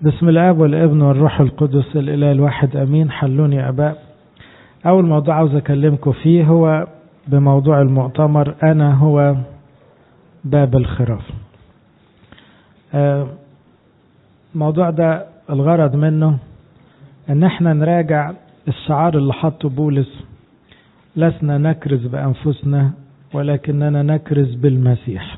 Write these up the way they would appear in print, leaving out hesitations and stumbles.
بسم الآب والابن والروح القدس الإله الواحد أمين. حلوني يا أباء. أول موضوع عاوز أكلمكم فيه هو بموضوع المؤتمر أنا هو باب الخراف. الموضوع ده الغرض منه أن احنا نراجع الشعار اللي حطه بولس: لسنا نكرز بأنفسنا ولكننا نكرز بالمسيح.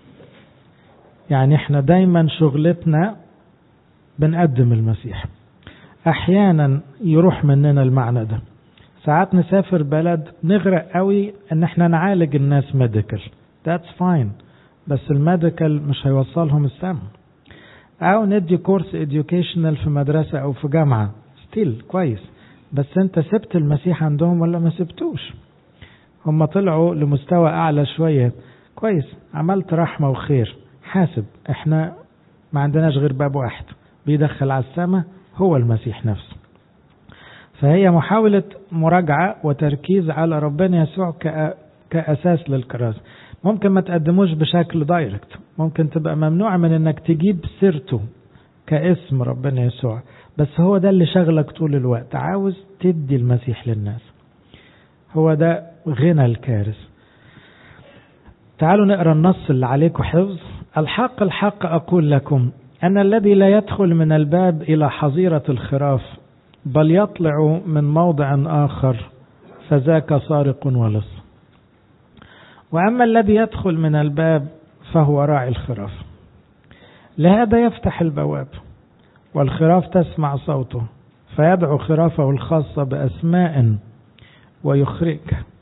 يعني احنا دايما شغلتنا بنقدم المسيح. احيانا يروح مننا المعنى ده، ساعات نسافر بلد نغرق قوي ان احنا نعالج الناس ميديكال، that's fine، بس الميديكال مش هيوصلهم السما. او ندي كورس educational في مدرسة او في جامعة، ستيل كويس، بس انت سبت المسيح عندهم ولا ما سبتوش؟ هم طلعوا لمستوى اعلى شوية، كويس، عملت رحمة وخير، حاسب. احنا ما عندناش غير باب واحد بيدخل على السماء، هو المسيح نفسه. فهي محاولة مراجعة وتركيز على ربنا يسوع كأساس للكرازة. ممكن ما تقدموش بشكل دايركت، ممكن تبقى ممنوع من انك تجيب سيرته كاسم ربنا يسوع، بس هو ده اللي شغلك طول الوقت، عاوز تدي المسيح للناس. هو ده غنى الكارث. تعالوا نقرأ النص اللي عليكم حفظ. الحق الحق أقول لكم أن الذي لا يدخل من الباب إلى حظيرة الخراف بل يطلع من موضع آخر فذاك سارق ولص. وأما الذي يدخل من الباب فهو راعي الخراف، لهذا يفتح البواب والخراف تسمع صوته فيدعو خرافه الخاصة بأسماء ويخرج،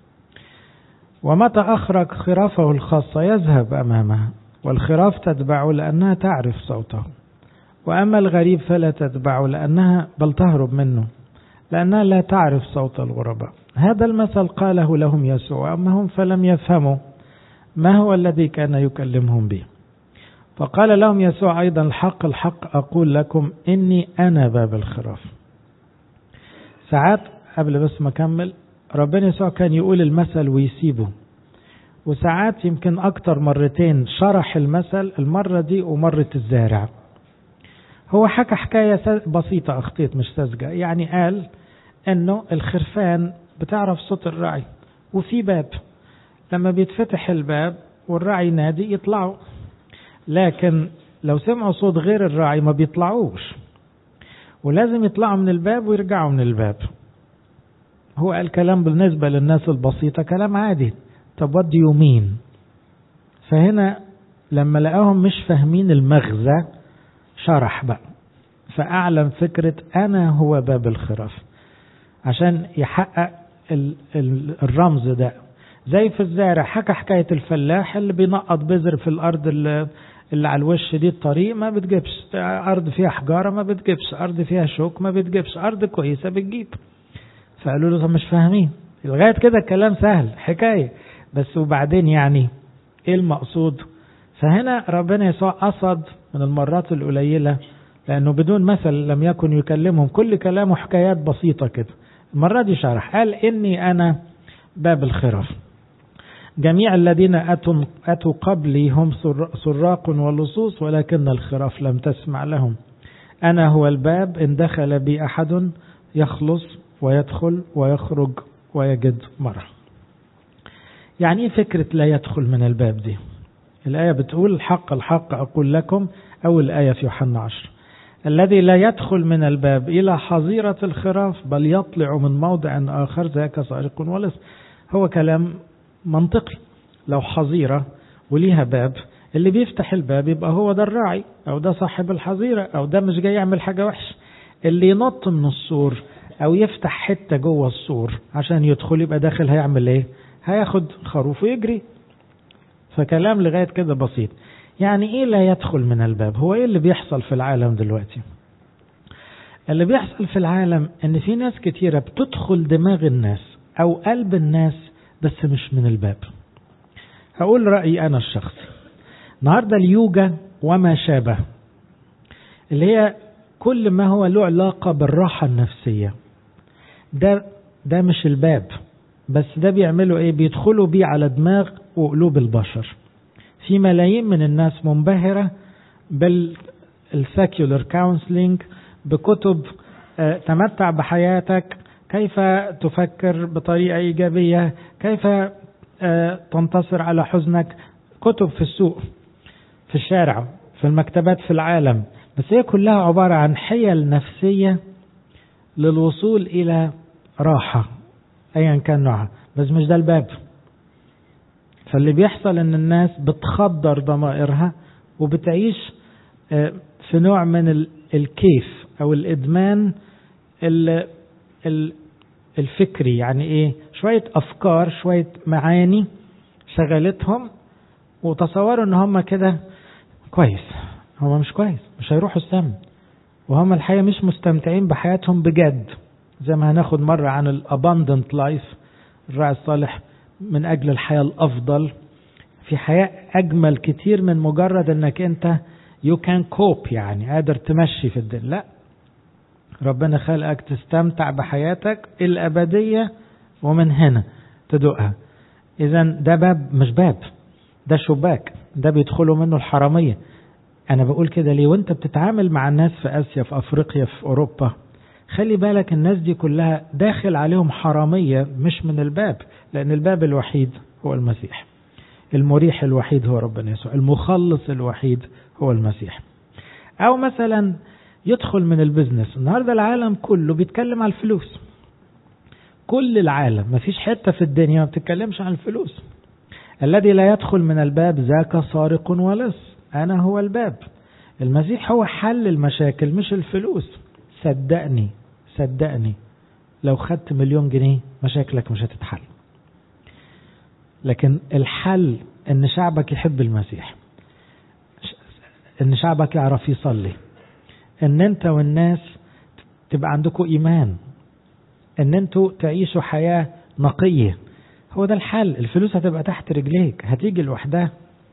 ومتى أخرج خرافه الخاصة يذهب أمامها والخراف تتبعه لأنها تعرف صوته. وأما الغريب فلا تتبعه لأنها بل تهرب منه لأنها لا تعرف صوت الغرباء. هذا المثل قاله لهم يسوع، أما هم فلم يفهموا ما هو الذي كان يكلمهم به. فقال لهم يسوع أيضا: الحق الحق أقول لكم إني أنا باب الخراف. ساعات قبل بس ما أكمل، ربنا يسوع كان يقول المثل ويسيبه، وساعات يمكن أكتر مرتين شرح المثل، المرة دي ومرة الزارع. هو حكى حكاية بسيطة، أخطيت مش ساذجة، يعني قال أنه الخرفان بتعرف صوت الراعي، وفي باب لما بيتفتح الباب والراعي نادي يطلعوا، لكن لو سمعوا صوت غير الراعي ما بيطلعوش، ولازم يطلعوا من الباب ويرجعوا من الباب. هو قال كلام بالنسبة للناس البسيطة كلام عادي، طب what do you mean؟ فهنا لما لقاهم مش فاهمين المغزى شرح بقى، فأعلم فكرة أنا هو باب الخراف عشان يحقق الرمز ده. زي في الزارع حكى حكاية الفلاح اللي بينقط بذر في الأرض اللي على الوش دي، الطريق ما بتجيبش، أرض فيها حجارة ما بتجيبش، أرض فيها شوك ما بتجيبش، أرض كويسة بتجيب. فقالوا له طب مش فاهمين، لغاية كده الكلام سهل حكاية، بس وبعدين يعني ايه المقصود؟ فهنا ربنا يسوع قصد من المرات القليلة، لأنه بدون مثل لم يكن يكلمهم، كل كلامه حكايات بسيطة كده. المرة دي شرح، قال إني أنا باب الخراف. جميع الذين أتوا قبلي هم سراق ولصوص ولكن الخراف لم تسمع لهم. أنا هو الباب، إن دخل بي أحد يخلص ويدخل ويخرج ويجد مرة. يعني ايه فكرة لا يدخل من الباب دي؟ الآية بتقول الحق الحق أقول لكم، أول آية في يوحنا 10: الذي لا يدخل من الباب إلى حظيرة الخراف بل يطلع من موضع آخر ذاك سارق ولص. هو كلام منطقي، لو حظيرة وليها باب، اللي بيفتح الباب يبقى هو ده الراعي أو ده صاحب الحظيرة أو ده مش جاي يعمل حاجة وحش. اللي ينط من السور أو يفتح حتة جوه السور عشان يدخل يبقى داخل هيعمل إيه؟ هياخد خروف ويجري. فكلام لغاية كده بسيط. يعني إيه لا يدخل من الباب؟ هو إيه اللي بيحصل في العالم دلوقتي؟ اللي بيحصل في العالم إن في ناس كتيرة بتدخل دماغ الناس أو قلب الناس بس مش من الباب. هقول رأيي أنا الشخصي. النهاردة اليوجا وما شابه، اللي هي كل ما هو له علاقة بالراحة النفسية، ده مش الباب، بس ده بيعملوا ايه؟ بيدخلوا بيه على دماغ وقلوب البشر. في ملايين من الناس منبهرة السيكولر كونسلينج، بكتب تمتع بحياتك، كيف تفكر بطريقة إيجابية، كيف تنتصر على حزنك، كتب في السوق، في الشارع، في المكتبات في العالم، بس هي كلها عبارة عن حيل نفسية للوصول إلى راحة أيا كان نوعها، بس مش ده الباب. فاللي بيحصل إن الناس بتخدر ضمائرها وبتعيش في نوع من الكيف أو الإدمان الفكري. يعني إيه؟ شوية أفكار، شوية معاني شغلتهم وتصوروا إن هم كده كويس. هم مش كويس، مش هيروحوا السما، وهم الحقيقة مش مستمتعين بحياتهم بجد. زي ما هناخد مرة عن الاباندنت لايف، الراعي الصالح من أجل الحياة الأفضل، في حياة أجمل كتير من مجرد أنك أنت you can cope، يعني قادر تمشي في الدنيا. لا، ربنا خلقك تستمتع بحياتك الأبدية ومن هنا تدوقها. إذن ده باب، مش باب، ده شباك، ده بيدخلوا منه الحرامية. أنا بقول كده ليه؟ وانت بتتعامل مع الناس في آسيا، في أفريقيا، في أوروبا، خلي بالك الناس دي كلها داخل عليهم حرامية مش من الباب، لأن الباب الوحيد هو المسيح، المريح الوحيد هو ربنا يسوع، المخلص الوحيد هو المسيح. أو مثلا يدخل من البزنس. النهاردة العالم كله بيتكلم على الفلوس، كل العالم، مفيش حتة في الدنيا ما بتتكلمش عن الفلوس. الذي لا يدخل من الباب ذاك سارق ولص، أنا هو الباب. المسيح هو حل المشاكل مش الفلوس. صدقني صدقني، لو خدت 1,000,000 جنيه مشاكلك مش هتتحل. لكن الحل ان شعبك يحب المسيح، ان شعبك يعرف يصلي، ان انت والناس تبقى عندكم ايمان، ان انتوا تعيشوا حياة نقية. هو ده الحل. الفلوس هتبقى تحت رجليك، هتيجي لوحدها.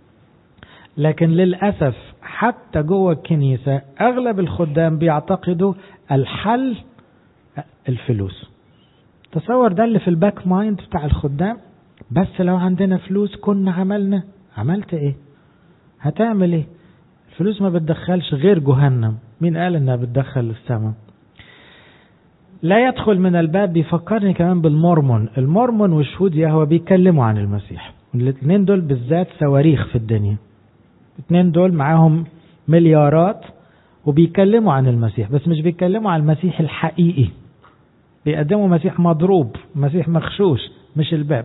لكن للأسف حتى جوه الكنيسة أغلب الخدام بيعتقدوا الحل الفلوس. تصور ده اللي في الباك مايند بتاع الخدام. بس لو عندنا فلوس كنا عملنا. عملت ايه؟ هتعمل ايه؟ الفلوس ما بتدخلش غير جهنم. مين قال انها بتدخل السماء؟ لا يدخل من الباب. بيفكرني كمان بالمورمون. المورمون وشهود يهوه بيتكلموا عن المسيح. الاثنين دول بالذات صواريخ في الدنيا. الاثنين دول معاهم مليارات وبيتكلموا عن المسيح، بس مش بيتكلموا عن المسيح الحقيقي. بيقدموا مسيح مضروب، مسيح مخشوش، مش الباب،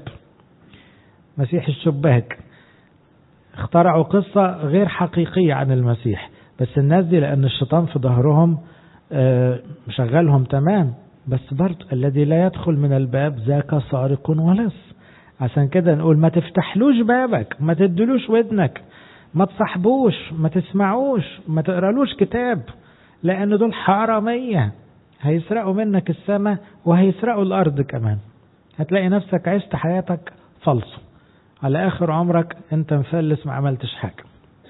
مسيح الشباك. اخترعوا قصة غير حقيقية عن المسيح. بس الناس دي لأن الشيطان في ظهرهم مشغلهم تمام. بس برضو الذي لا يدخل من الباب ذاك سارق ولص. عشان كده نقول ما تفتحلوش بابك، ما تدلوش ودنك، ما تصاحبوش، ما تسمعوش، ما تقرالوش كتاب، لأن دول حرامية. هيسرقوا منك السماء وهيسرقوا الأرض كمان. هتلاقي نفسك عشت حياتك فلسو، على آخر عمرك أنت مفلس، ما عملتش حاجة.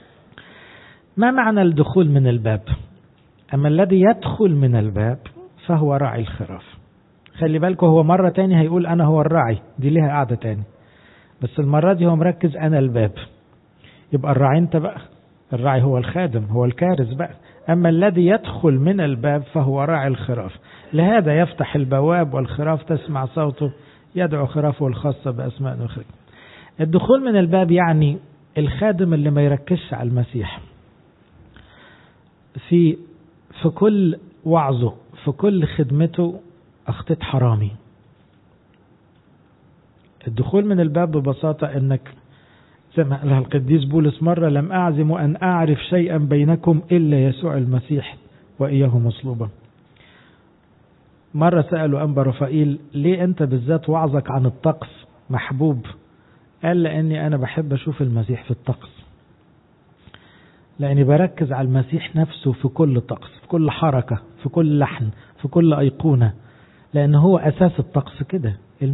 ما معنى الدخول من الباب؟ أما الذي يدخل من الباب فهو راعي الخراف. خلي بالكم، هو مرة تاني هيقول أنا هو الراعي، دي ليها قاعدة تاني، بس المرة دي هو مركز أنا الباب. يبقى الراعي أنت بقى، الراعي هو الخادم، هو الكارث بقى. أما الذي يدخل من الباب فهو راعي الخراف. لهذا يفتح البواب والخراف تسمع صوته، يدعو خرافه الخاصة بأسماء نخرج. الدخول من الباب يعني الخادم اللي ما يركزش على المسيح في كل وعظه، في كل خدمته، أخطيت حرامي. الدخول من الباب ببساطة انك زي ما قالها القديس بولس مرة: لم أعزم أن أعرف شيئا بينكم إلا يسوع المسيح وإياه مصلوبا. مرة سألوا أنبا رفائيل: ليه أنت بالذات وعظك عن الطقس محبوب؟ قال: لأني أنا بحب أشوف المسيح في الطقس، لأني بركز على المسيح نفسه في كل طقس، في كل حركة، في كل لحن، في كل أيقونة، لأنه هو أساس الطقس كده.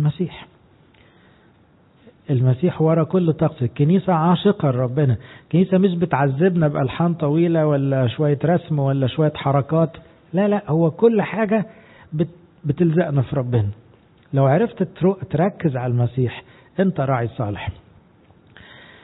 المسيح ورا كل طقس. الكنيسة عاشقة لربنا. الكنيسة مش بتعذبنا بألحان طويلة ولا شوية رسم ولا شوية حركات، لا لا، هو كل حاجة بتلزقنا في ربنا. لو عرفت تركز على المسيح انت راعي صالح.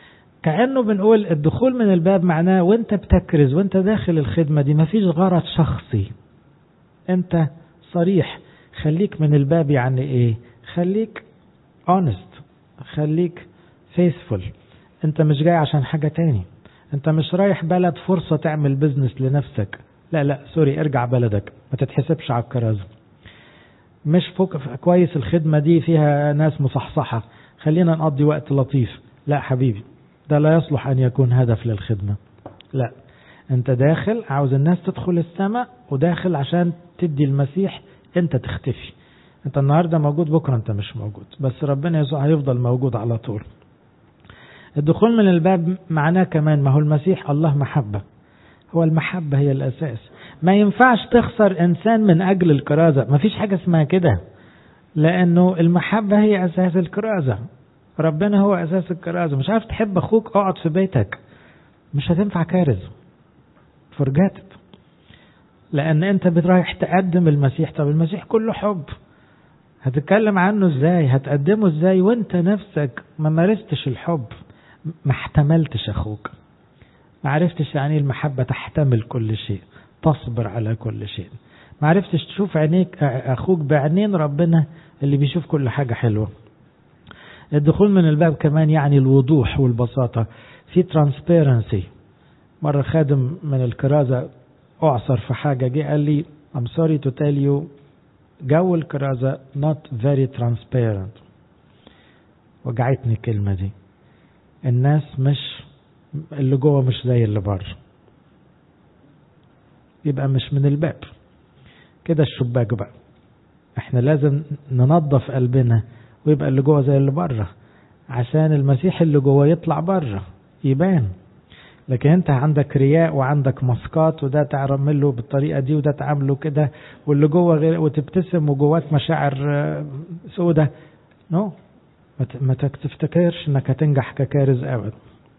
كأنه بنقول الدخول من الباب معناه وانت بتكرز وانت داخل الخدمة دي مفيش غرض شخصي، انت صريح. خليك من الباب يعني ايه؟ خليك honest، خليك faithful. انت مش جاي عشان حاجة تاني، انت مش رايح بلد فرصة تعمل بزنس لنفسك، لا سوري، ارجع بلدك، ما تتحسبش على الكرازة. مش فوق كويس الخدمة دي فيها ناس مصحصحة، خلينا نقضي وقت لطيف. لا حبيبي، ده لا يصلح أن يكون هدف للخدمة. لا، أنت داخل عاوز الناس تدخل السماء، وداخل عشان تدي المسيح، أنت تختفي. أنت النهاردة موجود، بكرة أنت مش موجود، بس ربنا يسوع هيفضل موجود على طول. الدخول من الباب معناه كمان، ما هو المسيح الله محبة، هو المحبة هي الأساس. ما ينفعش تخسر إنسان من أجل الكرازة، ما فيش حاجة اسمها كده، لأنه المحبة هي أساس الكرازة. ربنا هو أساس الكرازة. مش عارف تحب أخوك، اقعد في بيتك، مش هتنفع كارز، فرجات، لأن أنت بترايح تقدم المسيح. طب المسيح كله حب، هتتكلم عنه إزاي؟ هتقدمه إزاي وأنت نفسك ما مارستش الحب، ما احتملتش أخوك، ما عرفتش يعني المحبة تحتمل كل شيء، تصبر على كل شيء، ما عرفتش تشوف عينيك أخوك بعينين ربنا اللي بيشوف كل حاجة حلوة. الدخول من الباب كمان يعني الوضوح والبساطة، في transparency. مرة خادم من الكرازة أعصر في حاجة، جه قال لي I'm sorry to tell you جو الكرازة not very transparent. وجعتني الكلمة دي، الناس مش اللي جوه مش زي اللي بره، يبقى مش من الباب كده الشباك بقى. احنا لازم ننظف قلبنا ويبقى اللي جوه زي اللي بره، عشان المسيح اللي جوه يطلع بره يبان. لكن انت عندك رياء وعندك مسقات، وده تعمله بالطريقة دي وده تعمله كده، واللي جوه غير، وتبتسم وجواك مشاعر سودة، نو، ما تفتكرش انك هتنجح ككارز ابدا.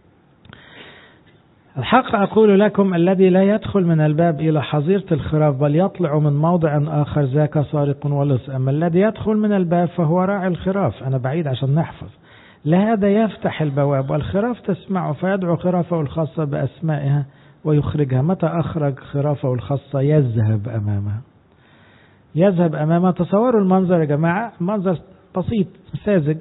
الحق أقول لكم الذي لا يدخل من الباب إلى حظيرة الخراف بل يطلع من موضع آخر ذاك سارق ولص. أما الذي يدخل من الباب فهو راعي الخراف. أنا بعيد عشان نحفظ. لهذا يفتح البواب والخراف تسمعه فيدعو خرافه الخاصة بأسمائها ويخرجها. متى أخرج خرافه الخاصة؟ يذهب أمامها. يذهب أمامها. تصوروا المنظر يا جماعة، منظر بسيط ساذج،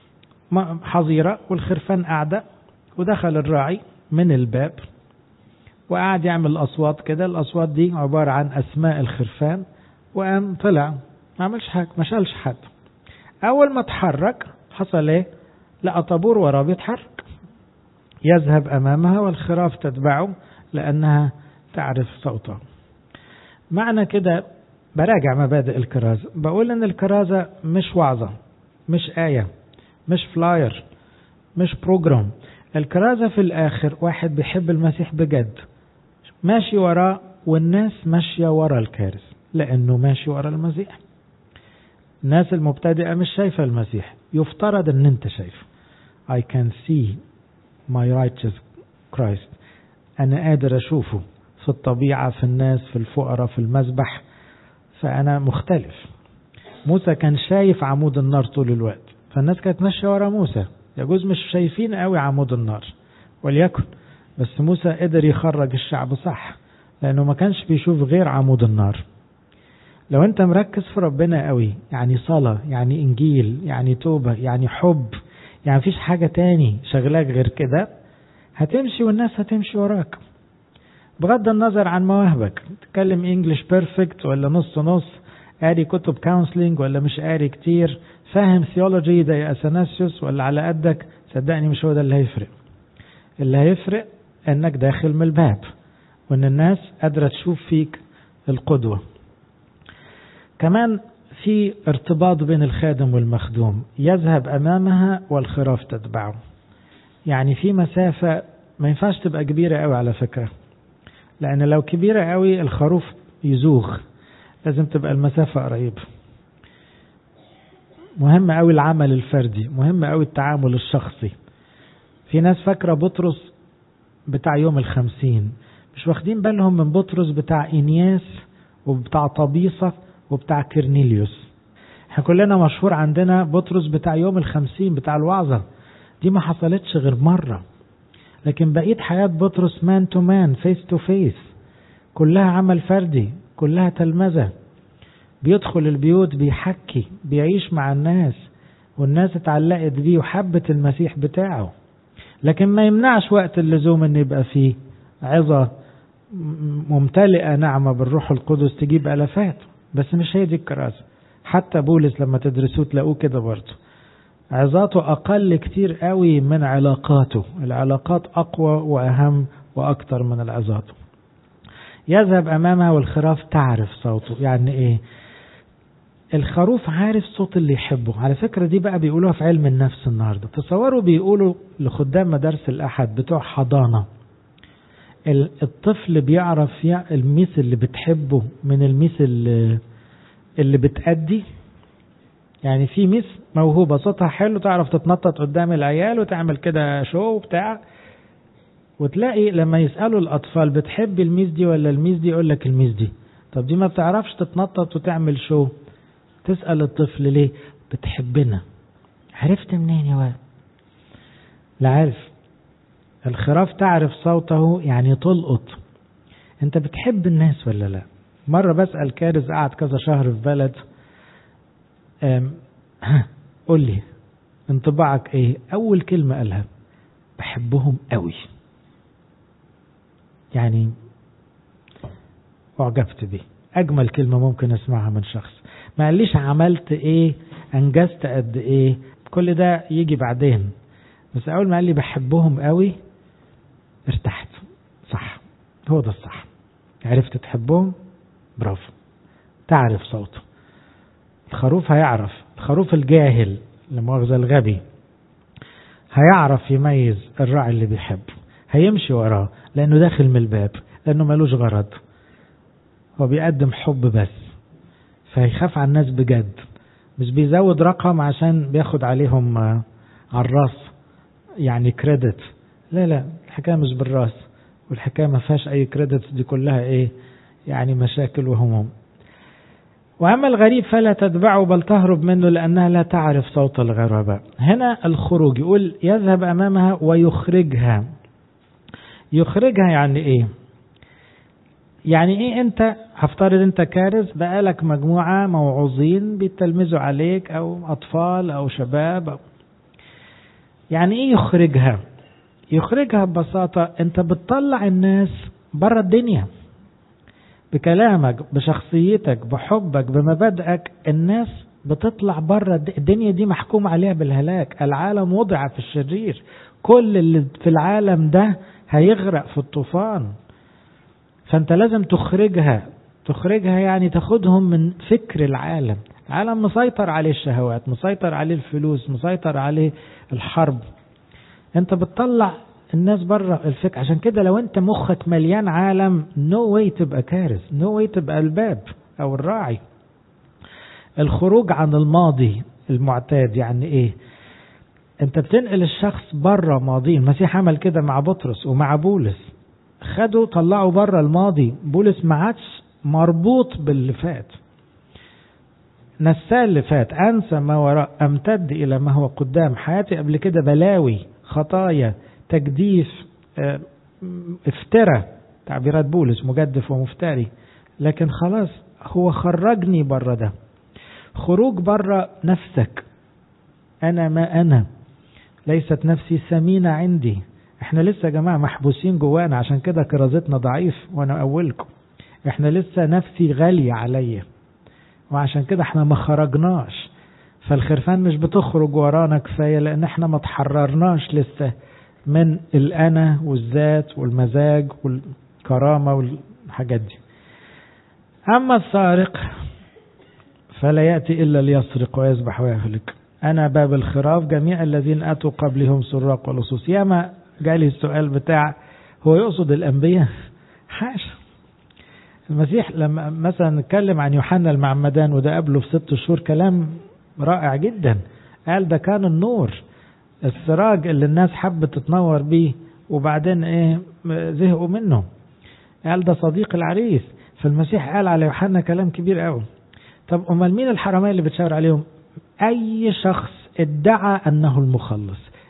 حظيرة والخرفان قاعدة، ودخل الراعي من الباب وقعد يعمل أصوات كده. الأصوات دي عبارة عن أسماء الخرفان، وقام طلع ما عملش حاجة، ما شالش حد. أول ما تحرك حصل إيه؟ لقى طابور وراه بيتحرك. يذهب أمامها والخراف تتبعه لأنها تعرف صوته. معنى كده براجع مبادئ الكرازة، بقول إن الكرازة مش وعظة، مش آية، مش فلاير، مش بروجرام. الكرازة في الآخر واحد بيحب المسيح بجد ماشي وراه، والناس ماشية ورا الكارث لأنه ماشي ورا المسيح. الناس المبتدئة مش شايفة المسيح، يفترض أن أنت شايف. I can see my righteous Christ. أنا قادر أشوفه في الطبيعة، في الناس، في الفقراء، في المذبح، فأنا مختلف. موسى كان شايف عمود النار طول الوقت، فالناس كانت ماشية ورا موسى. يجوز مش شايفين قوي عمود النار وليكن، بس موسى قدر يخرج الشعب صح لأنه ما كانش بيشوف غير عمود النار. لو أنت مركز في ربنا قوي، يعني صلاة، يعني إنجيل، يعني توبة، يعني حب، يعني فيش حاجة تاني شغلاك غير كده، هتمشي والناس هتمشي وراك بغض النظر عن مواهبك. تتكلم إنجليش بيرفكت ولا نص نص، قاري كتب كونسلينج ولا مش قاري كتير، فاهم ثيولوجي زي أثناسيوس ولا على قدك، صدقني مش هو ده اللي هيفرق. اللي هيفرق انك داخل من الباب، وان الناس قادرة تشوف فيك القدوة. كمان في ارتباط بين الخادم والمخدوم. يذهب أمامها والخراف تتبعه. يعني في مسافة ما ينفعش تبقى كبيرة قوي على فكرة، لأن لو كبيرة قوي الخروف يزوغ. لازم تبقى المسافة قريبة. مهم قوي العمل الفردي، مهم قوي التعامل الشخصي. في ناس فاكرة بطرس بتاع يوم 50، مش واخدين بالهم من بطرس بتاع إنياس وبتاع طبيصة وبتاع كرنيليوس. احنا كلنا مشهور عندنا بطرس بتاع يوم 50 بتاع الوعظة، دي ما حصلتش غير مرة. لكن بقيت حياة بطرس مان تو مان، فيس تو فيس، كلها عمل فردي، كلها تلمذة، بيدخل البيوت، بيحكي، بيعيش مع الناس، والناس اتعلقت بيه وحبت المسيح بتاعه. لكن ما يمنعش وقت اللزوم ان يبقى فيه عظة ممتلئة نعمة بالروح القدس تجيب ألفات، بس مش هي دي الكراسة. حتى بولس لما تدرسوه تلاقوه كده برضه، عظاته أقل كتير قوي من علاقاته، العلاقات أقوى وأهم وأكتر من العظات. يذهب أمامها والخراف تعرف صوته. يعني إيه؟ الخروف عارف صوت اللي يحبه. على فكرة دي بقى بيقولوها في علم النفس النهاردة. تصوروا بيقولوا لخدام مدارس الأحد بتوع حضانة، الطفل بيعرف الميس اللي بتحبه من الميس اللي بتأدي. يعني في ميس موهوبة صوتها حلو، تعرف تتنطط قدام العيال وتعمل كده شو بتاع، وتلاقي لما يسألوا الأطفال بتحب الميس دي ولا الميس دي، يقول لك الميس دي. طب دي ما بتعرفش تتنطط وتعمل شو. تسأل الطفل ليه؟ بتحبنا. عرفت منين يا واد؟ لا عارف. الخراف تعرف صوته، يعني تلقط انت بتحب الناس ولا لا. مرة بسأل كارز قعد كذا شهر في بلد، قول لي انطباعك ايه؟ اول كلمة قالها بحبهم قوي. يعني اعجبت بيه، اجمل كلمة ممكن اسمعها من شخص. ما قاليش عملت ايه، انجزت قد ايه، كل ده يجي بعدين، بس اول ما قال لي بحبهم قوي ارتحت. صح، هو ده الصح. عرفت تحبهم، برافو. تعرف صوته. الخروف هيعرف، الخروف الجاهل لمؤاخذة الغبي هيعرف يميز الراعي اللي بيحبه، هيمشي وراه لانه داخل من الباب، لانه ملوش غرض، هو بيقدم حب بس، فهيخاف على الناس بجد، مش بيزود رقم عشان بياخد عليهم على الراس يعني كريدت. لا لا، الحكاية مش بالراس، والحكاية ما فيهاش اي كريدت، دي كلها ايه يعني مشاكل وهموم. وأما الغريب فلا تتبعه بل تهرب منه لأنها لا تعرف صوت الغرباء. هنا الخروج يقول يذهب أمامها ويخرجها. يخرجها يعني إيه؟ يعني إيه؟ أنت هفترض أنت كارز، بقالك مجموعة موعوظين بيتلمذوا عليك أو أطفال أو شباب يعني إيه يخرجها؟ يخرجها ببساطة أنت بتطلع الناس برا الدنيا بكلامك، بشخصيتك، بحبك، بمبادئك. الناس بتطلع بره الدنيا دي محكوم عليها بالهلاك. العالم وضع في الشرير، كل اللي في العالم ده هيغرق في الطوفان. فانت لازم تخرجها. تخرجها يعني تاخدهم من فكر العالم. العالم مسيطر عليه الشهوات، مسيطر عليه الفلوس، مسيطر عليه الحرب. انت بتطلع الناس بره الفكر. عشان كده لو انت مخك مليان عالم، نو واي تبقى كارث، نو واي تبقى الباب او الراعي. الخروج عن الماضي المعتاد يعني ايه؟ انت بتنقل الشخص بره ماضي. المسيح عمل كده مع بطرس ومع بولس، خدوا طلعوا بره الماضي. بولس ما عادش مربوط باللي فات، نسى اللي فات، انسى ما وراء، امتد الى ما هو قدام. حياتي قبل كده بلاوي، خطايا، تجديف، افترى، تعبيرات بولس، مجدف ومفتري، لكن خلاص هو خرجني بره ده. خروج بره نفسك. انا ما انا، ليست نفسي ثمينة عندي. احنا لسه يا جماعة محبوسين جوانا، عشان كده كرازتنا ضعيف وانا اولكم. احنا لسه نفسي غالية عليا، وعشان كده احنا ما خرجناش. فالخرفان مش بتخرج ورانا كفاية، لان احنا ما تحررناش لسه من الأنا والذات والمزاج والكرامة والحاجات دي. أما السارق فلا يأتي إلا ليسرق ويذبح ويهلك. أنا باب الخراف، جميع الذين أتوا قبلهم سراق ولصوص. ياما جالي السؤال بتاع هو يقصد الأنبياء؟ حاشا. المسيح لما مثلا نتكلم عن يوحنا المعمدان، وده قبله في 6 شهور، كلام رائع جدا. قال ده كان النور، السراج اللي الناس حبت تتنور بيه، وبعدين ايه زهقوا منه. قال ده صديق العريس. فالمسيح قال على يوحنا كلام كبير قوي. طب امال مين الحرامية اللي بتشاور عليهم؟ اي شخص ادعى انه المخلص،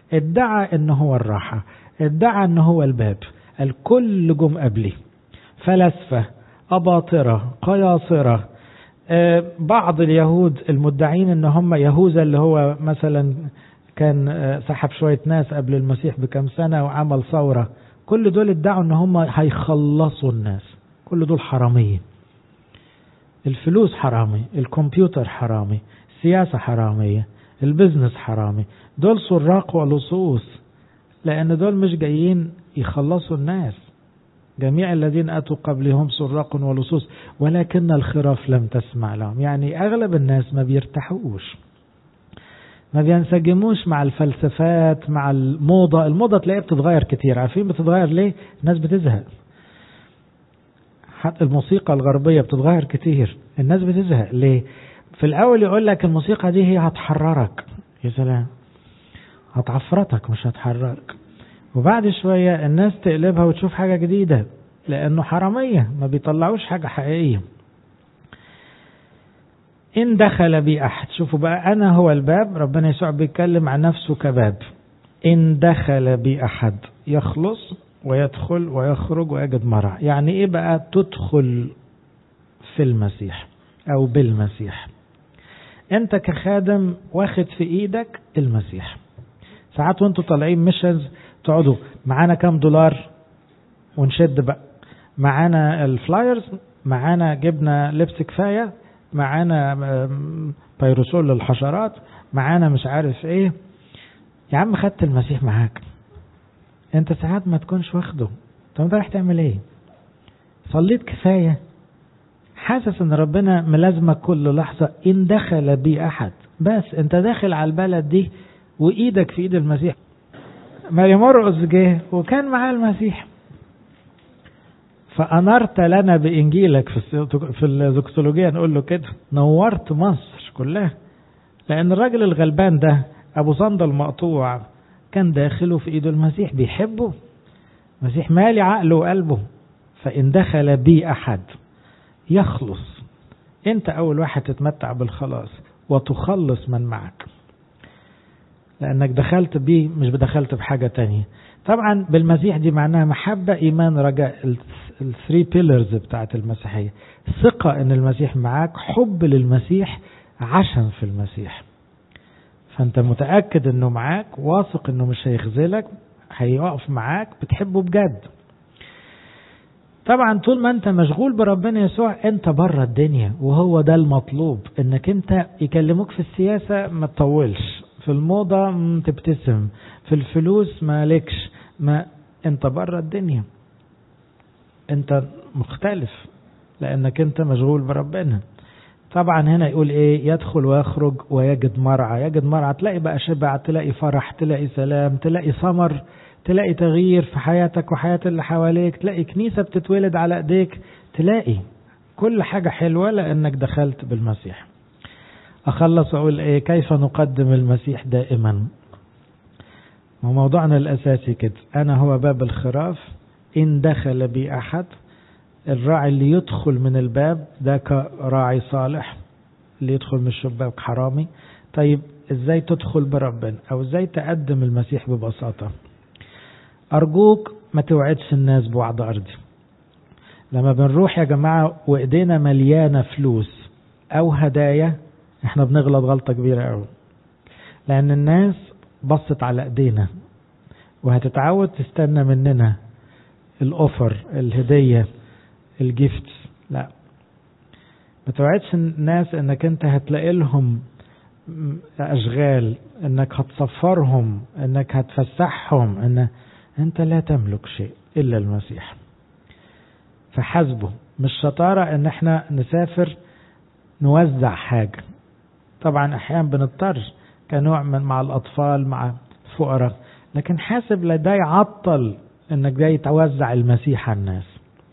ادعى انه هو الراحة، ادعى انه هو الباب. الكل جم قبلي، فلسفة، أباطرة، قياصرة، بعض اليهود المدعين ان هم يهوذا اللي هو مثلا كان سحب شوية ناس قبل المسيح بكم سنة وعمل ثورة، كل دول ادعوا ان هم هيخلصوا الناس. كل دول حراميين. الفلوس حرامي، الكمبيوتر حرامي، السياسة حرامية، البزنس حرامي. دول سراق ولصوص، لأن دول مش جايين يخلصوا الناس. جميع الذين أتوا قبلهم سراق ولصوص ولكن الخراف لم تسمع لهم. يعني أغلب الناس ما بيرتاحوش، ما بينسجموش مع الفلسفات، مع الموضة. الموضة تلاقيها بتتغير كتير. عارفين بتتغير ليه؟ الناس بتزهق. حتى الموسيقى الغربية بتتغير كتير، الناس بتزهق. ليه؟ في الأول يقول لك الموسيقى دي هي هتحررك، يا سلام، هتعفرتك مش هتحررك. وبعد شوية الناس تقلبها وتشوف حاجة جديدة، لأنه حرامية ما بيطلعوش حاجة حقيقية. إن دخل بي أحد، شوفوا بقى، أنا هو الباب. ربنا يسوع بيتكلم عن نفسه كباب. إن دخل بي أحد يخلص ويدخل ويخرج ويجد مرعى. يعني إيه بقى تدخل في المسيح أو بالمسيح؟ أنت كخادم واخد في إيدك المسيح. ساعات وانتوا طالعين ميشنز تقعدوا معانا كام دولار ونشد بقى، معانا الفلايرز، معانا جبنا لبس كفاية، معانا بيروسول للحشرات، معانا مش عارف ايه. يا عم خدت المسيح معاك، انت ساعات ما تكونش واخده. طب انت رايح تعمل ايه؟ صليت كفاية؟ حاسس ان ربنا ملازمك كل لحظة. ان دخل بي احد، بس انت داخل على البلد دي وايدك في ايد المسيح. ماري مرقس جه وكان معاه المسيح، فأنرت لنا بإنجيلك. في الزوكسولوجيا نقول له كده، نورت مصر كلها. لأن الراجل الغلبان ده أبو صندل مقطوع كان داخله في إيده المسيح، بيحبه المسيح، مالي عقله وقلبه. فإن دخل بي أحد يخلص. أنت أول واحد تتمتع بالخلاص وتخلص من معك، لأنك دخلت بيه، مش بدخلت بحاجة تانية. طبعا بالمسيح دي معناها محبة، إيمان، رجاء، الثري بيلرز بتاعت المسيحية. ثقة إن المسيح معاك، حب للمسيح، عشم في المسيح. فأنت متأكد إنه معاك، واثق إنه مش هيخذلك، هيقف معاك، بتحبه بجد. طبعا طول ما أنت مشغول بربنا يسوع أنت بره الدنيا، وهو ده المطلوب. إنك أنت يكلموك في السياسة ما تطولش، في الموضة تبتسم، في الفلوس ما لكش، ما انت بره الدنيا، انت مختلف لانك انت مشغول بربنا. طبعا هنا يقول ايه؟ يدخل ويخرج ويجد مرعى. يجد مرعى، تلاقي بقى شبع، تلاقي فرح، تلاقي سلام، تلاقي ثمر، تلاقي تغيير في حياتك وحياة اللي حواليك، تلاقي كنيسة بتتولد على ايديك، تلاقي كل حاجة حلوة لانك دخلت بالمسيح. أخلص أقول إيه؟ كيف نقدم المسيح دائما؟ وموضوعنا الأساسي كده، أنا هو باب الخراف. إن دخل بي أحد، الراعي اللي يدخل من الباب ده كراعي صالح، اللي يدخل من الشباك حرامي. طيب إزاي تدخل بربنا أو إزاي تقدم المسيح ببساطة؟ أرجوك ما توعدش الناس بوعد أرضي. لما بنروح يا جماعة وإيدينا مليانة فلوس أو هدايا، احنا بنغلط غلطة كبيرة قوي، لأن الناس بصت على ايدينا وهتتعود تستنى مننا الأوفر، الهدية، الجيفت. لا، ما توعدش الناس انك انت هتلاقي لهم أشغال، انك هتصفرهم، انك هتفسحهم، ان انت لا تملك شيء إلا المسيح. فحسبه. مش شطارة ان احنا نسافر نوزع حاجة. طبعا احيانا بنضطر كنوع من مع الاطفال مع الفقراء، لكن حاسب لا ده يعطل انك جاي توزع المسيح على الناس.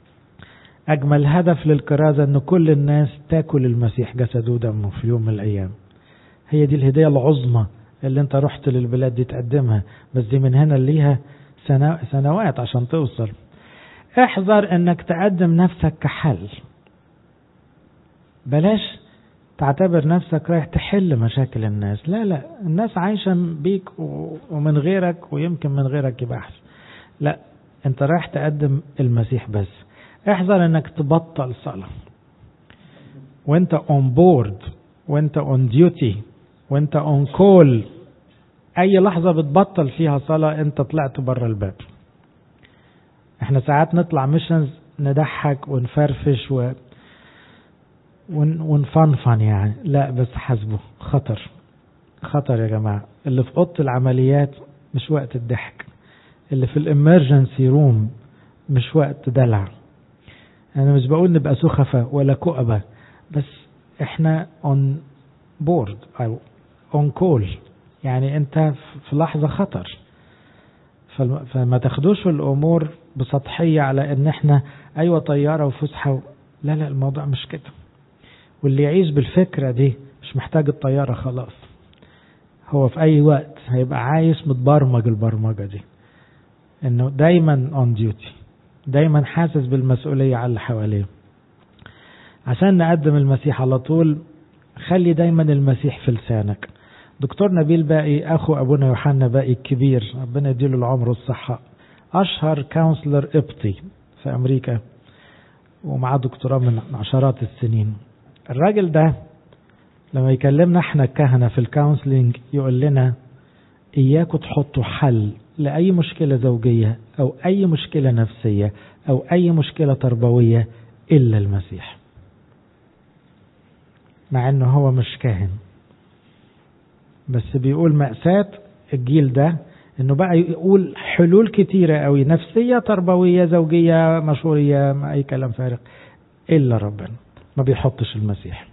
اجمل هدف للكرازة ان كل الناس تاكل المسيح جسده ودمه في يوم من الايام. هي دي الهدية العظمى اللي انت رحت للبلاد دي تقدمها، بس دي من هنا ليها سنوات عشان توصل. احذر انك تقدم نفسك كحل. بلاش تعتبر نفسك رايح تحل مشاكل الناس. لا لا، الناس عايشة بيك ومن غيرك، ويمكن من غيرك يبقى أحسن. لا، انت رايح تقدم المسيح بس. احذر انك تبطل صلاة وانت on board وانت on duty وانت on call. اي لحظة بتبطل فيها صلاة انت طلعت بره الباب. احنا ساعات نطلع ميشنز نضحك ونفرفش ونفنفن يعني. لا بس حسبه خطر، خطر يا جماعة. اللي في اوضه العمليات مش وقت الضحك، اللي في الامرجنسي روم مش وقت دلع. انا مش بقول نبقى سخفة ولا كؤبة، بس احنا on board او on call، يعني انت في لحظة خطر. فما تاخدوش الامور بسطحية على ان احنا ايوه طيارة وفسحة لا لا، الموضوع مش كده. واللي يعيش بالفكرة دي مش محتاج الطيارة خلاص، هو في اي وقت هيبقى عايش متبرمج البرمجة دي، انه دايما on duty، دايما حاسس بالمسؤولية على اللي حواليه. عشان نقدم المسيح على طول خلي دايما المسيح في لسانك. دكتور نبيل باقي اخو ابونا يوحنا باقي الكبير، ربنا يديله العمر والصحة، اشهر كونسلر قبطي في امريكا ومعاه دكتوراه من عشرات السنين. الراجل ده لما يكلمنا احنا الكهنة في الكونسلينج يقول لنا اياكوا تحطوا حل لأي مشكلة زوجية أو أي مشكلة نفسية أو أي مشكلة تربوية إلا المسيح، مع أنه هو مش كاهن. بس بيقول مأساة الجيل ده أنه بقى يقول حلول كتيرة قوي، نفسية تربوية زوجية مشورية أي كلام فارغ، إلا ربنا ما بيحطش المسيح.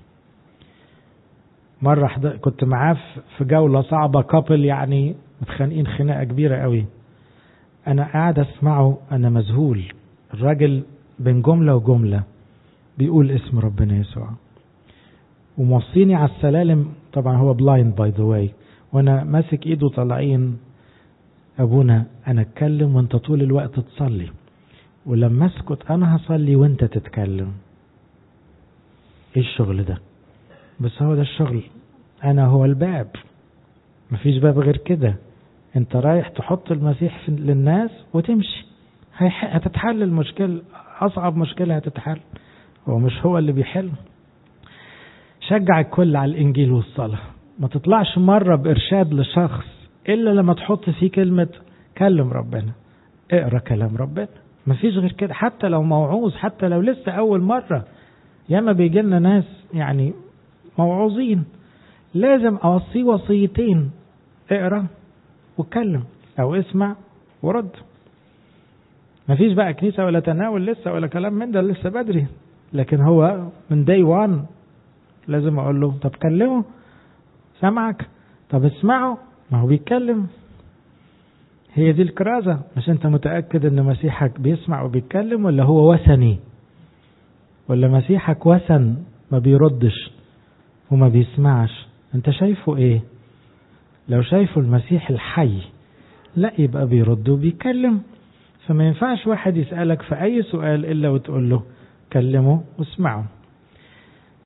مرة كنت معاه في جولة صعبة، كابل يعني متخانقين خناقة كبيرة قوي. أنا قاعد أسمعه أنا مذهول، الراجل بين جملة وجملة بيقول اسم ربنا يسوع وموصيني على السلالم. طبعا هو بلايند باي ذا واي، وأنا ماسك إيده طالعين. أبونا أنا أتكلم وأنت طول الوقت تصلي، ولما أسكت أنا هصلي وأنت تتكلم. إيه الشغل ده؟ بس هو ده الشغل، أنا هو الباب، مفيش باب غير كده. انت رايح تحط المسيح للناس وتمشي، هتتحل المشكلة. أصعب مشكلة هتتحل، هو مش هو اللي بيحل. شجع الكل على الإنجيل والصلاة، ما تطلعش مرة بإرشاد لشخص إلا لما تحط فيه كلمة كلم ربنا، اقرأ كلام ربنا، مفيش غير كده. حتى لو موعوظ، حتى لو لسه أول مرة، ياما بيجي لنا ناس يعني موعوظين، لازم أوصيه وصيتين، اقرأ واتكلم او اسمع ورد. مفيش بقى كنيسة ولا تناول لسه ولا كلام من ده، لسه بدري. لكن هو من day one لازم اقول له طب كلمه، سمعك، طب اسمعه، ما هو بيتكلم. هي دي الكرازة. مش انت متأكد ان مسيحك بيسمع وبيتكلم، ولا هو وثني، ولا مسيحك وثن ما بيردش وما بيسمعش؟ انت شايفه ايه؟ لو شايفه المسيح الحي لا يبقى بيرد وبيتكلم. فما ينفعش واحد يسألك في أي سؤال إلا وتقول له كلمه واسمعه.